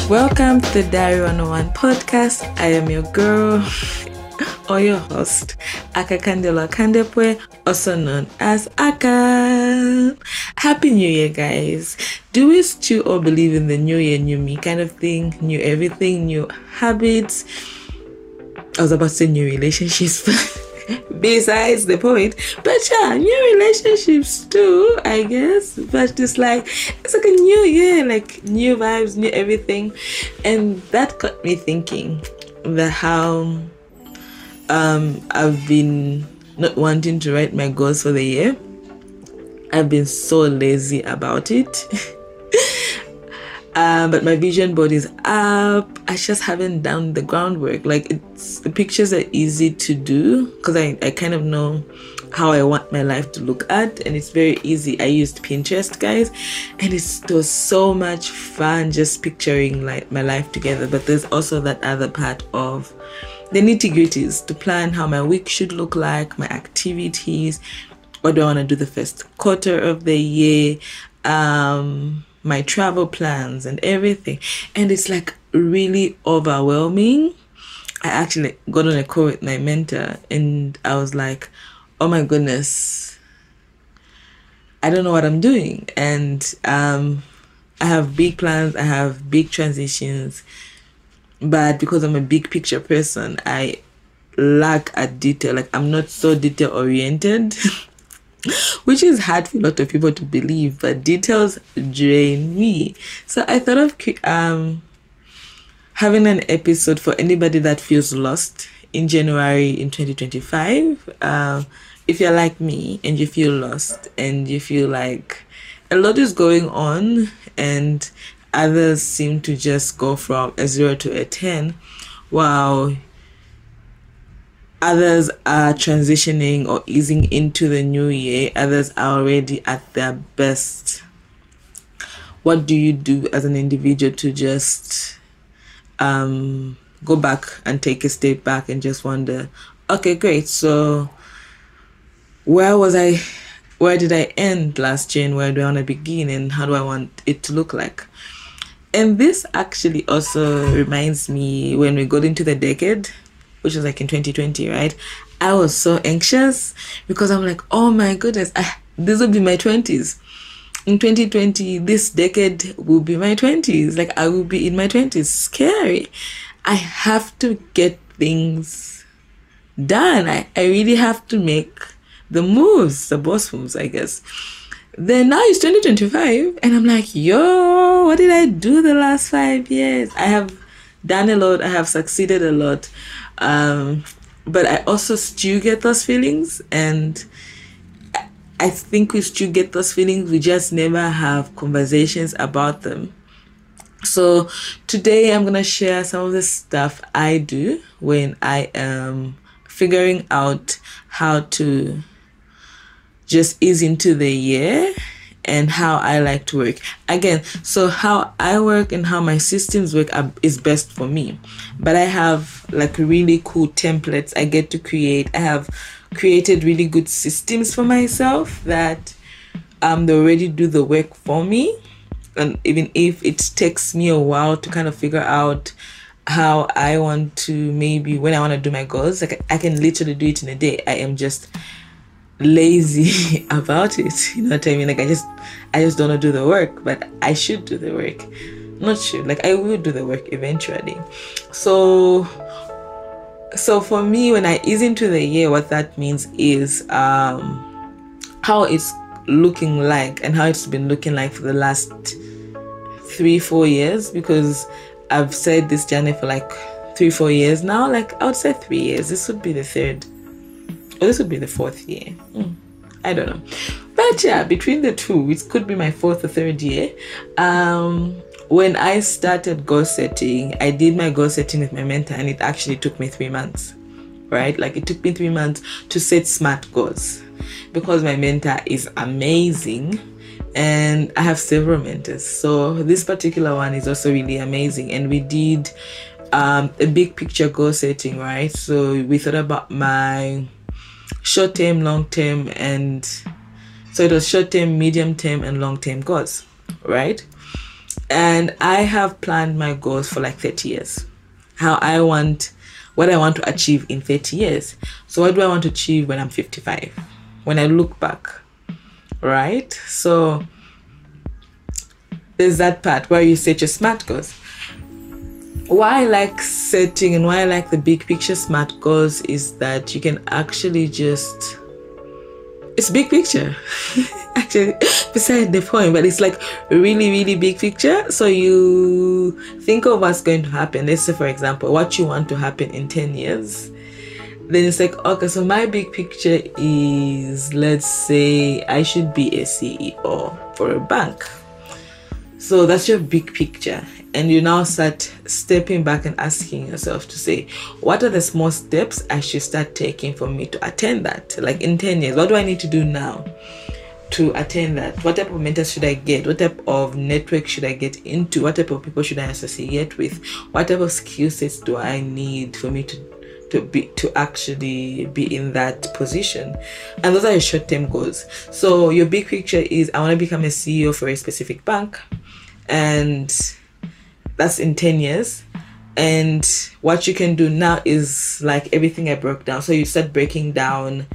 Welcome to the Diary 101 podcast. I am your girl or your host, Aka Kandela Kandepwe, also known as Aka. Happy New Year, guys. Do we still all believe in the new year, new me kind of thing? New everything, new habits. I was about to say new relationships, besides the point. But yeah, new relationships too, I guess. But it's like a new year, like new vibes, new everything. And that got me thinking that how I've been not wanting to write my goals for the year. I've been so lazy about it. But my vision board is up. I just haven't done the groundwork. Like, the pictures are easy to do because I kind of know how I want my life to look at, and it's very easy. I used Pinterest, guys, and it was so much fun just picturing like my life together. But there's also that other part of the nitty-gritties to plan how my week should look like, my activities, what do I want to do the first quarter of the year, my travel plans and everything. And it's like really overwhelming. I actually got on a call with my mentor and I was like, oh my goodness, I don't know what I'm doing. And I have big plans, I have big transitions, but because I'm a big picture person, I lack at detail. Like, I'm not so detail oriented, which is hard for a lot of people to believe, but details drain me. So I thought of having an episode for anybody that feels lost in January in 2025. If you're like me and you feel lost and you feel like a lot is going on and others seem to just go from a 0 to a 10, while others are transitioning or easing into the new year, others are already at their best. What do you do as an individual to just go back and take a step back and just wonder, okay, great, so where did I end last year and where do I want to begin and how do I want it to look like? And this actually also reminds me when we got into the decade, which was like in 2020, right? I was so anxious because I'm like, oh my goodness, this will be my 20s. In 2020, this decade will be my 20s. Like, I will be in my 20s. Scary. I have to get things done. I really have to make the moves, the boss moves, I guess. Then now it's 2025 and I'm like, yo, what did I do the last 5 years? I have done a lot. I have succeeded a lot. But I also still get those feelings, and I think we still get those feelings. We just never have conversations about them. So today I'm going to share some of the stuff I do when I am figuring out how to just ease into the year and how I like to work. Again, so how I work and how my systems work is best for me. But I have like really cool templates I get to create. I have created really good systems for myself that they already do the work for me. And even if it takes me a while to kind of figure out how I want to, maybe when I want to do my goals, like I can literally do it in a day. I am just lazy about it, you know what I mean? Like, I just don't want to do the work, but I should do the work. Not should, like, I will do the work eventually. So for me, when I ease into the year, what that means is how it's looking like and how it's been looking like for the last 3-4 years, because I've said this journey for like 3-4 years now. Like, I would say 3 years. This would be the third. Or this would be the 4th year. I don't know. But yeah, between the two, it could be my 4th or 3rd year. When I started goal setting, I did my goal setting with my mentor, and it actually took me 3 months, right? Like, it took me 3 months to set SMART goals because my mentor is amazing. And I have several mentors. So this particular one is also really amazing. And we did a big picture goal setting, right? So we thought about my short-term, long-term, and so it was short-term, medium-term, and long-term goals, right? And I have planned my goals for like 30 years. What I want to achieve in 30 years. So what do I want to achieve when I'm 55? When I look back, right? So there's that part where you set your SMART goals. Why I like setting and why I like the big picture SMART goals is that you can actually just, it's big picture. Actually, beside the point, but it's like really, really big picture. So you think of what's going to happen. Let's say, for example, what you want to happen in 10 years. Then it's like, okay, so my big picture is, let's say I should be a CEO for a bank. So that's your big picture. And you now start stepping back and asking yourself to say, what are the small steps I should start taking for me to attain that? Like in 10 years, what do I need to do now to attain that? What type of mentors should I get? What type of network should I get into? What type of people should I associate with? What type of skill sets do I need for me to actually be in that position? And those are your short-term goals. So your big picture is, I want to become a CEO for a specific bank, and that's in 10 years. And what you can do now is like everything I broke down. So you start breaking down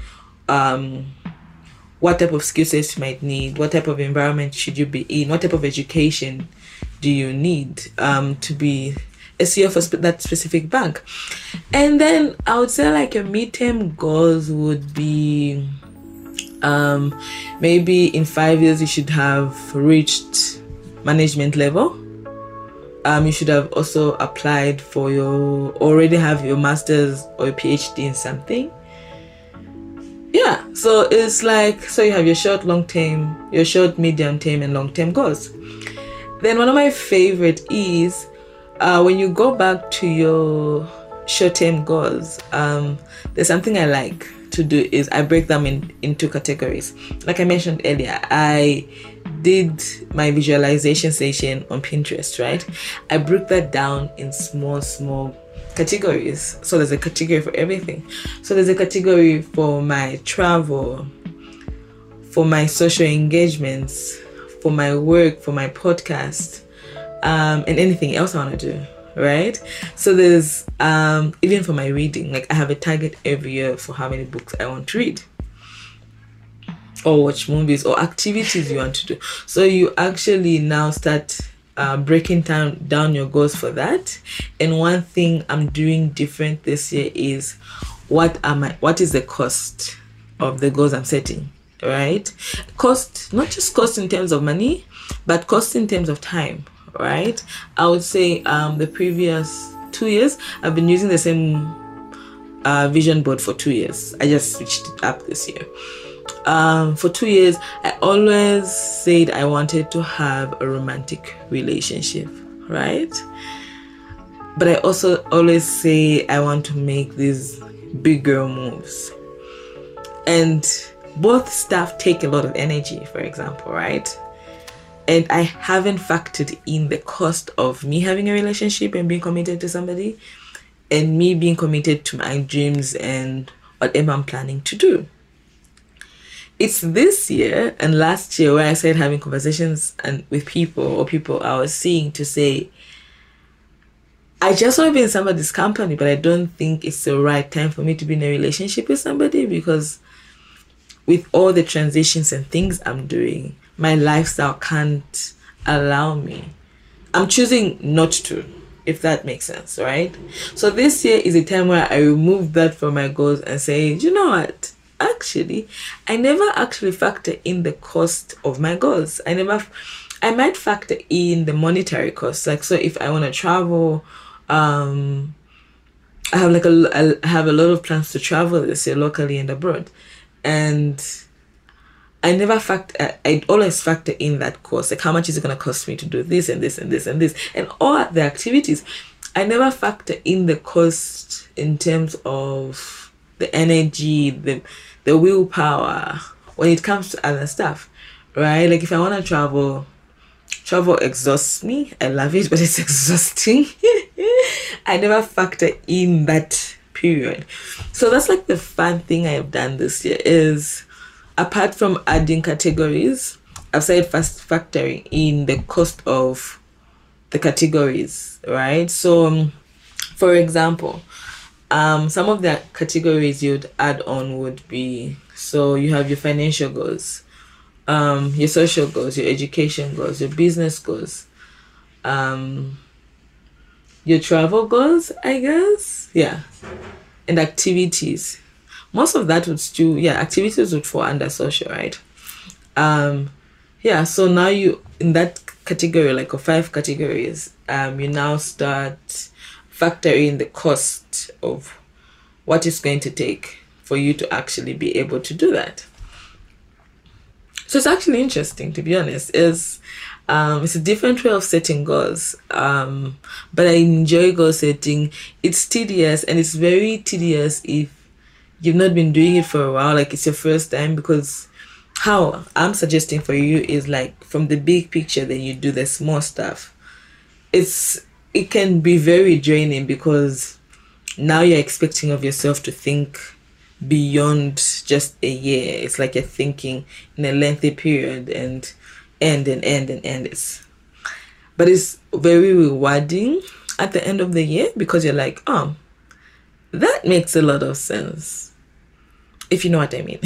what type of skill sets you might need, what type of environment should you be in, what type of education do you need to be a CEO for that specific bank. And then I would say like your midterm goals would be maybe in 5 years you should have reached management level. You should have also applied for already have your master's or your PhD in something. Yeah, so it's like, so you have your short, long term, your short, medium term, and long term goals. Then one of my favorite is when you go back to your short term goals, there's something I like to do is I break them into categories. Like I mentioned earlier, I did my visualization session on Pinterest, right? I broke that down in small categories. So there's a category for everything. So there's a category for my travel, for my social engagements, for my work, for my podcast, and anything else I want to do, right? So there's even for my reading, like I have a target every year for how many books I want to read, or watch movies, or activities you want to do. So you actually now start breaking down your goals for that. And one thing I'm doing different this year is what is the cost of the goals I'm setting, right? Cost, not just cost in terms of money, but cost in terms of time, right? I would say the previous 2 years I've been using the same vision board for 2 years. I just switched it up this year. For 2 years, I always said I wanted to have a romantic relationship, right? But I also always say I want to make these big girl moves. And both stuff take a lot of energy, for example, right? And I haven't factored in the cost of me having a relationship and being committed to somebody, and me being committed to my dreams and whatever I'm planning to do. It's this year and last year where I started having conversations with people I was seeing to say, I just want to be in somebody's company, but I don't think it's the right time for me to be in a relationship with somebody, because with all the transitions and things I'm doing, my lifestyle can't allow me. I'm choosing not to, if that makes sense, right? So this year is a time where I remove that from my goals and say, you know what? Actually, I never actually factor in the cost of my goals. I might factor in the monetary cost. Like, so if I want to travel, I have a lot of plans to travel this year, locally and abroad. And I always factor in that cost. Like, how much is it going to cost me to do this and this and this and this and all the activities. I never factor in the cost in terms of the energy, the willpower when it comes to other stuff, right? Like if I want to travel exhausts me. I love it, but it's exhausting. I never factor in that period. So that's like the fun thing I have done this year is, apart from adding categories, I've started factoring in the cost of the categories, right? So, for example, some of the categories you'd add on would be, so you have your financial goals, your social goals, your education goals, your business goals, your travel goals, I guess. Yeah. And activities. Most of that would still, yeah, activities would fall under social, right? Yeah, so now you, in that category, like of 5 categories, you now start factoring the cost of what it's going to take for you to actually be able to do that. So it's actually interesting, to be honest. It's a different way of setting goals, but I enjoy goal setting. It's tedious, and it's very tedious if you've not been doing it for a while, like it's your first time, because how I'm suggesting for you is like from the big picture, then you do the small stuff. It can be very draining because now you're expecting of yourself to think beyond just a year. It's like you're thinking in a lengthy period and end. But it's very rewarding at the end of the year because you're like, oh, that makes a lot of sense, if you know what I mean.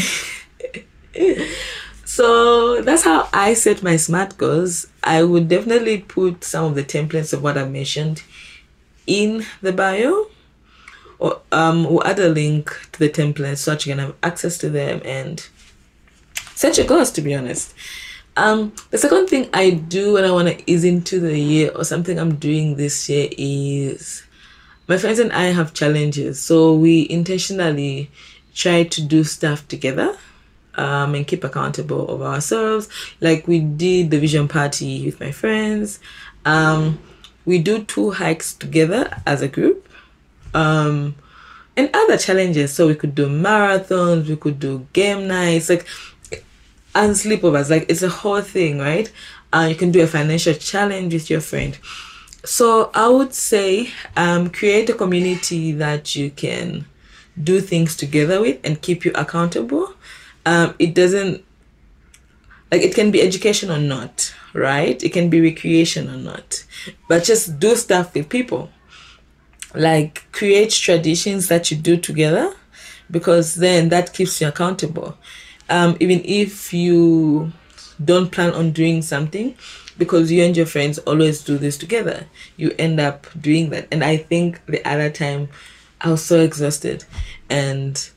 So that's how I set my SMART goals. I would definitely put some of the templates of what I mentioned in the bio, or we'll add a link to the templates so that you can have access to them and set your goals, to be honest. The second thing I do when I want to ease into the year, or something I'm doing this year, is my friends and I have challenges. So we intentionally try to do stuff together, and keep accountable of ourselves. Like we did the vision party with my friends. We do 2 hikes together as a group. And other challenges. So we could do marathons, we could do game nights, like, and sleepovers. Like it's a whole thing, right? You can do a financial challenge with your friend. So I would say create a community that you can do things together with and keep you accountable. It doesn't, like, it can be education or not, right? It can be recreation or not, but just do stuff with people. Like create traditions that you do together, because then that keeps you accountable. Even if you don't plan on doing something, because you and your friends always do this together, you end up doing that. And I think the other time I was so exhausted, and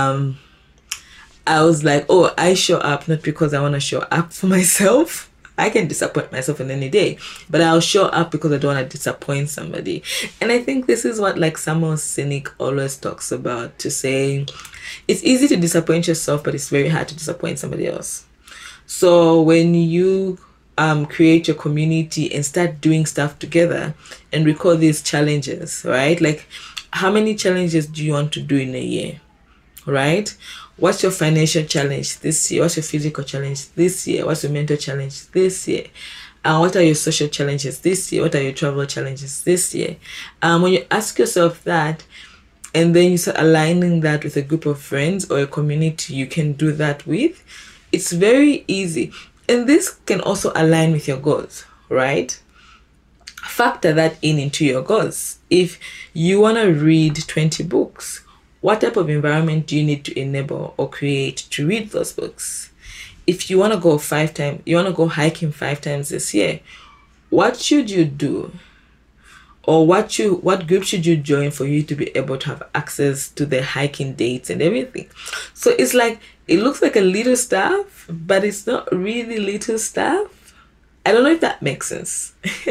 I was like, oh, I show up not because I want to show up for myself. I can disappoint myself in any day, but I'll show up because I don't want to disappoint somebody. And I think this is what, like, Samuel Sinek always talks about, to say it's easy to disappoint yourself, but it's very hard to disappoint somebody else. So when you create your community and start doing stuff together and record these challenges, right? Like, how many challenges do you want to do in a year, right? What's your financial challenge this year? What's your physical challenge this year? What's your mental challenge this year? What are your social challenges this year? What are your travel challenges this year? When you ask yourself that, and then you start aligning that with a group of friends or a community you can do that with, it's very easy. And this can also align with your goals, right? Factor that into your goals. If you want to read 20 books, what type of environment do you need to enable or create to read those books? If you want to go 5 times, you want to go hiking 5 times this year, what should you do? Or what group should you join for you to be able to have access to the hiking dates and everything? So it's like, it looks like a little stuff, but it's not really little stuff. I don't know if that makes sense.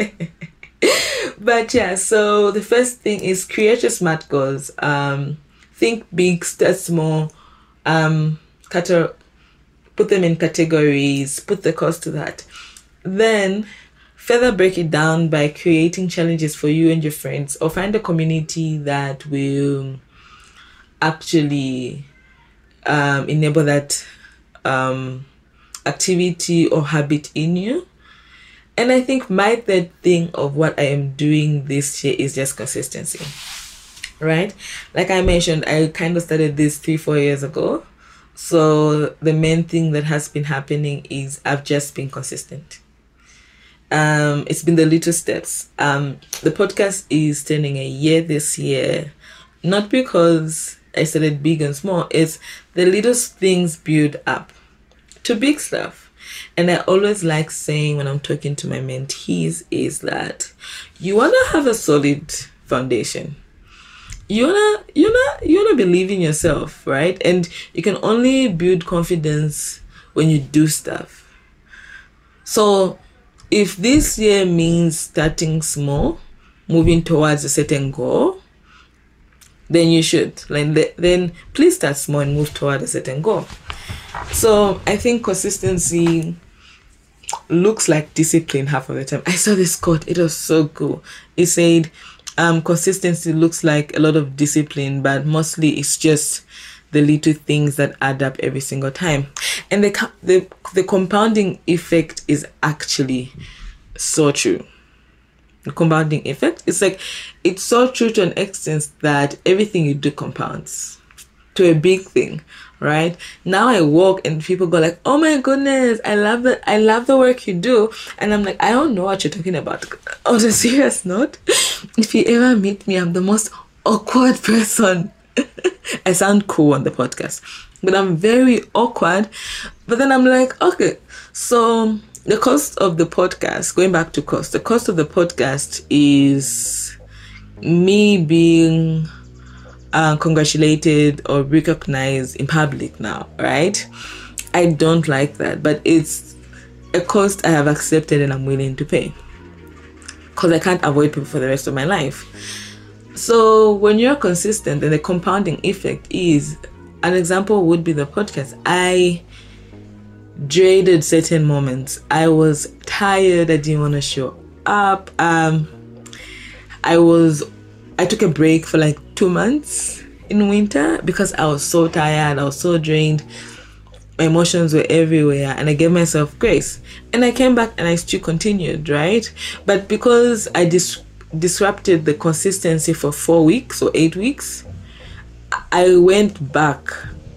But yeah, so the first thing is create your SMART goals. Think big, start small, put them in categories, put the cost to that. Then further break it down by creating challenges for you and your friends, or find a community that will actually enable that activity or habit in you. And I think my third thing of what I am doing this year is just consistency. Right? Like I mentioned, I kind of started this 3-4 years ago. So the main thing that has been happening is I've just been consistent. It's been the little steps. The podcast is turning a year this year, not because I started big and small. It's the little things build up to big stuff. And I always like saying when I'm talking to my mentees is that you wanna have a solid foundation. You wanna believe in yourself, right? And you can only build confidence when you do stuff. So if this year means starting small, moving towards a certain goal, then you should. Then please start small and move toward a certain goal. So I think consistency looks like discipline half of the time. I saw this quote. It was so cool. It said, consistency looks like a lot of discipline, but mostly it's just the little things that add up every single time. And the compounding effect is actually so true. The compounding effect, it's so true to an extent that everything you do compounds to a big thing, right? Now I walk and people go like, oh my goodness, I love the work you do. And I'm like, I don't know what you're talking about. On a serious note, if you ever meet me, I'm the most awkward person. I sound cool on the podcast, but I'm very awkward. But then I'm like, okay, so the cost of the podcast, going back to cost, the cost of the podcast is me being congratulated or recognized in public now, right? I don't like that, but it's a cost I have accepted and I'm willing to pay because I can't avoid people for the rest of my life. So when you're consistent, then the compounding effect is, an example would be the podcast. I dreaded certain moments. I was tired. I didn't want to show up. I took a break for like 2 months in winter because I was so tired. I was so drained. My emotions were everywhere, and I gave myself grace. And I came back and I still continued, right? But because I disrupted the consistency for 4 weeks or 8 weeks, I went back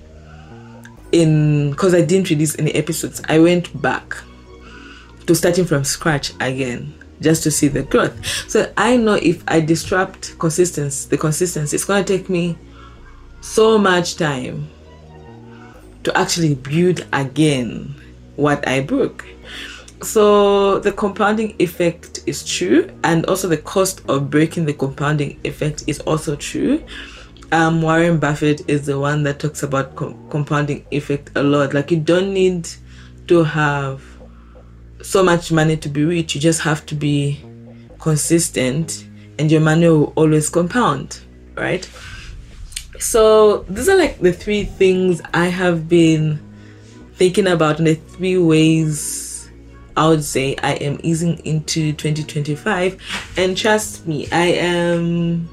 because I didn't release any episodes. I went back to starting from scratch again just to see the growth. So I know if I disrupt the consistency, it's going to take me so much time to actually build again what I broke. So the compounding effect is true, and also the cost of breaking the compounding effect is also true. Warren Buffett is the one that talks about compounding effect a lot. Like, you don't need to have so much money to be rich. You just have to be consistent, and your money will always compound, right? So these are like the 3 things I have been thinking about, and the 3 ways I would say I am easing into 2025. And trust me, I am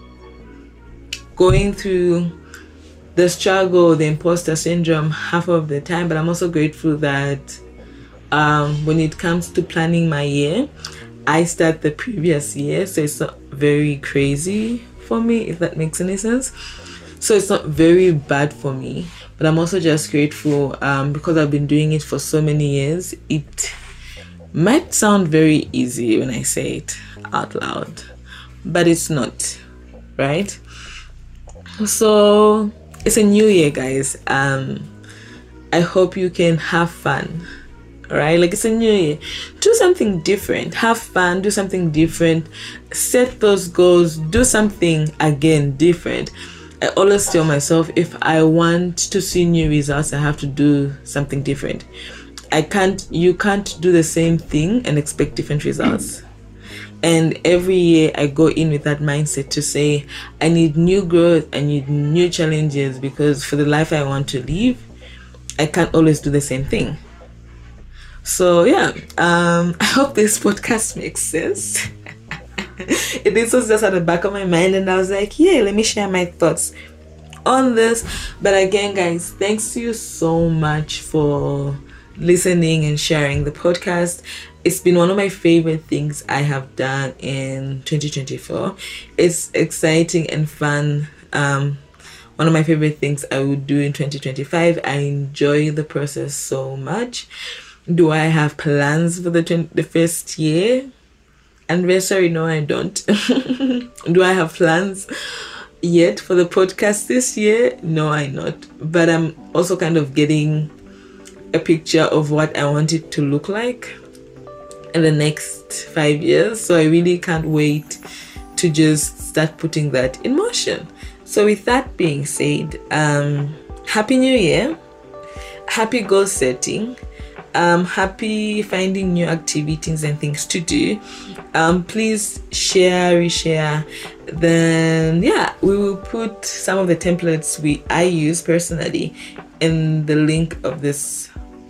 going through the struggle, the imposter syndrome half of the time, but I'm also grateful that when it comes to planning my year, I start the previous year, so it's not very crazy for me, if that makes any sense. So it's not very bad for me, but I'm also just grateful because I've been doing it for so many years. It might sound very easy when I say it out loud, but it's not, right? So it's a new year, guys. I hope you can have fun, right? Like, it's a new year. Do something different. Have fun. Do something different. Set those goals. Do something again different. I always tell myself, if I want to see new results, I have to do something different. You can't do the same thing and expect different results. And every year I go in with that mindset to say, I need new growth, I need new challenges, because for the life I want to live, I can't always do the same thing. So yeah, I hope this podcast makes sense. This was just at the back of my mind, and I was like, yeah, let me share my thoughts on this. But again, guys, thanks to you so much for listening and sharing the podcast. It's been one of my favorite things I have done in 2024. It's exciting and fun. One of my favorite things I would do in 2025. I enjoy the process so much. Do I have plans for the first year anniversary? No, I don't. Do I have plans yet for the podcast this year? No, I not. But I'm also kind of getting a picture of what I want it to look like in the next 5 years. So I really can't wait to just start putting that in motion. So with that being said, Happy New Year. Happy goal setting. Happy finding new activities and things to do. Please share, reshare. Then we will put some of the templates I use personally in the link of this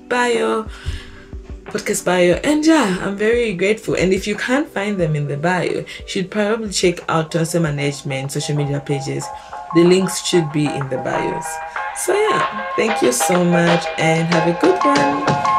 podcast bio. And I'm very grateful. And if you can't find them in the bio, you should probably check out Tonso Management social media pages. The links should be in the bios. So thank you so much and have a good one.